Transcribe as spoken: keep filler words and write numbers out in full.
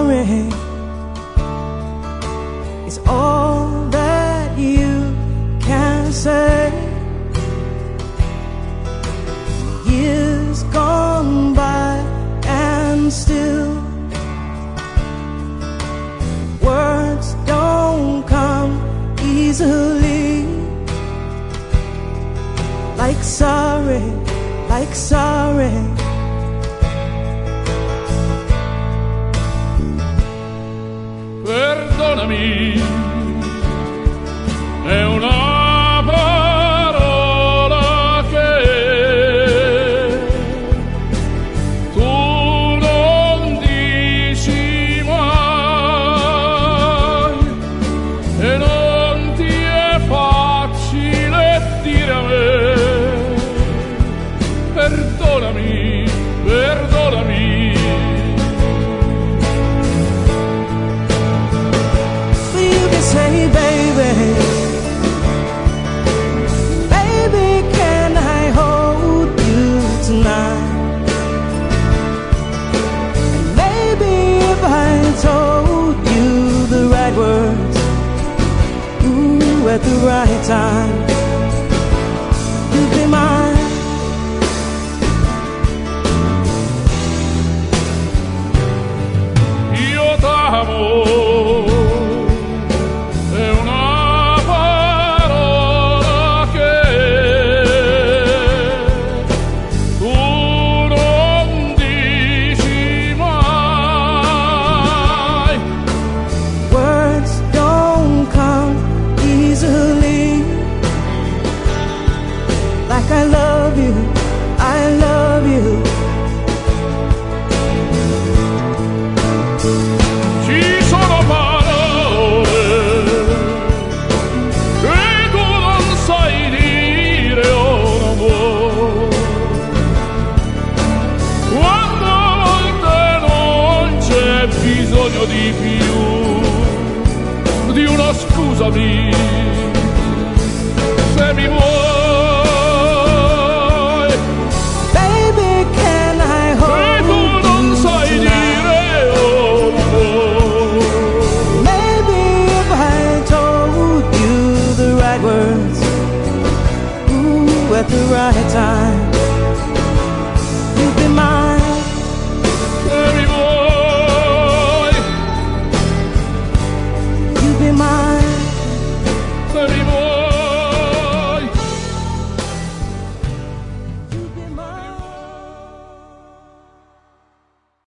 sorry is all that you can say. Years gone by and still words don't come easily. Like sorry, like sorry. Perdonami, è una parola che tu non dici mai e non ti è facile dire a me. Perdonami, perdonami. Say, baby, baby, can I hold you tonight? And maybe if I told you the right words, ooh, at the right time, you'd be mine. Io t'amo. I love you, I love you. Ci sono parole che tu non sai dire o non vuoi. Quando a volte non c'è bisogno di più di una scusami.